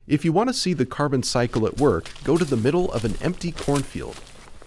If you want to see the carbon cycle at work, go to the middle of an empty cornfield.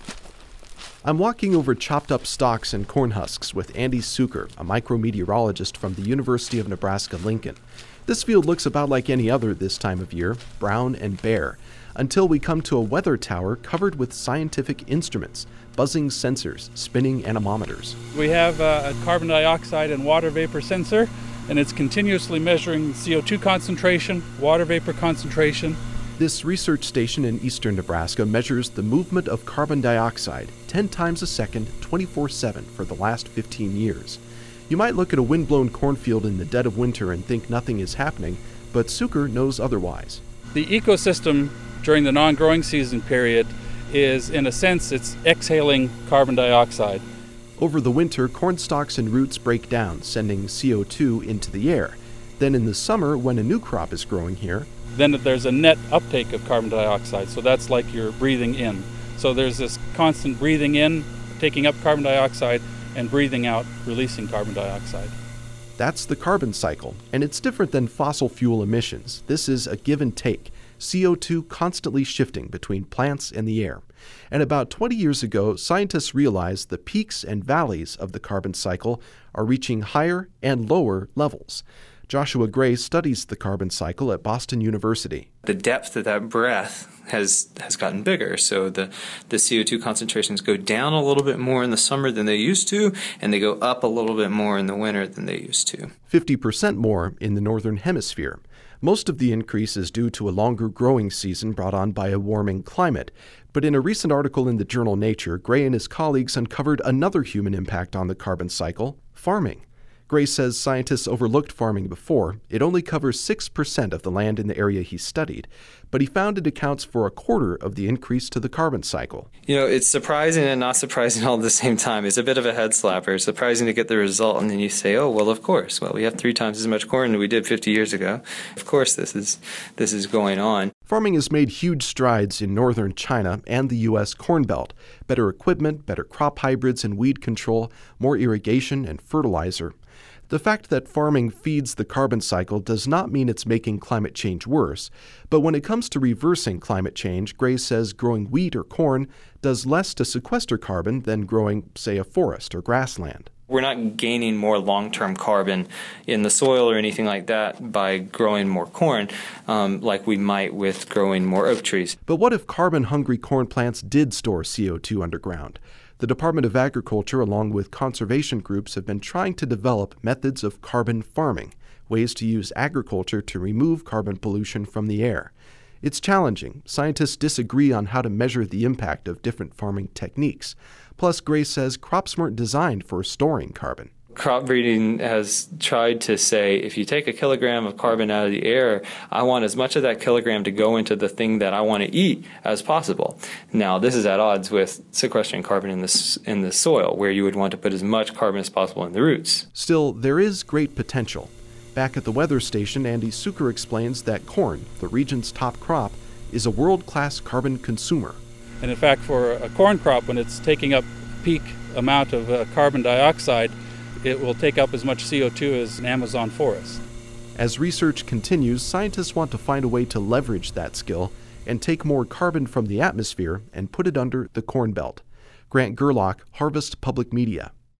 I'm walking over chopped up stalks and corn husks with Andy Sucher, a micrometeorologist from the University of Nebraska-Lincoln. This field looks about like any other this time of year, brown and bare, until we come to a weather tower covered with scientific instruments, buzzing sensors, spinning anemometers. We have a carbon dioxide and water vapor sensor, and it's continuously measuring CO2 concentration, water vapor concentration. This research station in eastern Nebraska measures the movement of carbon dioxide 10 times a second, 24/7 for the last 15 years. You might look at a windblown cornfield in the dead of winter and think nothing is happening, but Sucher knows otherwise. The ecosystem during the non-growing season period is, in a sense, it's exhaling carbon dioxide. Over the winter, corn stalks and roots break down, sending CO2 into the air. Then in the summer, when a new crop is growing here, then there's a net uptake of carbon dioxide, so that's like you're breathing in. So there's this constant breathing in, taking up carbon dioxide, and breathing out, releasing carbon dioxide. That's the carbon cycle, and it's different than fossil fuel emissions. This is a give and take, CO2 constantly shifting between plants and the air. And about 20 years ago, scientists realized the peaks and valleys of the carbon cycle are reaching higher and lower levels. Joshua Gray studies the carbon cycle at Boston University. The depth of that breath has gotten bigger, so the CO2 concentrations go down a little bit more in the summer than they used to, and they go up a little bit more in the winter than they used to. 50% more in the northern hemisphere. Most of the increase is due to a longer growing season brought on by a warming climate. But in a recent article in the journal Nature, Gray and his colleagues uncovered another human impact on the carbon cycle: farming. Gray says scientists overlooked farming before. It only covers 6% of the land in the area he studied, but he found it accounts for a quarter of the increase to the carbon cycle. You know, it's surprising and not surprising all at the same time. It's a bit of a head slapper. It's surprising to get the result, and then you say, oh, well, of course. Well, we have 3 times as much corn as we did 50 years ago. Of course this is going on. Farming has made huge strides in northern China and the U.S. Corn Belt. Better equipment, better crop hybrids and weed control, more irrigation and fertilizer. The fact that farming feeds the carbon cycle does not mean it's making climate change worse. But when it comes to reversing climate change, Gray says growing wheat or corn does less to sequester carbon than growing, say, a forest or grassland. We're not gaining more long-term carbon in the soil or anything like that by growing more corn, like we might with growing more oak trees. But what if carbon-hungry corn plants did store CO2 underground? The Department of Agriculture, along with conservation groups, have been trying to develop methods of carbon farming, ways to use agriculture to remove carbon pollution from the air. It's challenging. Scientists disagree on how to measure the impact of different farming techniques. Plus, Gray says crops weren't designed for storing carbon. Crop breeding has tried to say, if you take a kilogram of carbon out of the air, I want as much of that kilogram to go into the thing that I want to eat as possible. Now, this is at odds with sequestering carbon in the soil, where you would want to put as much carbon as possible in the roots. Still, there is great potential. Back at the weather station, Andy Sucher explains that corn, the region's top crop, is a world-class carbon consumer. And in fact, for a corn crop, when it's taking up peak amount of carbon dioxide, it will take up as much CO2 as an Amazon forest. As research continues, scientists want to find a way to leverage that skill and take more carbon from the atmosphere and put it under the Corn Belt. Grant Gerlach, Harvest Public Media.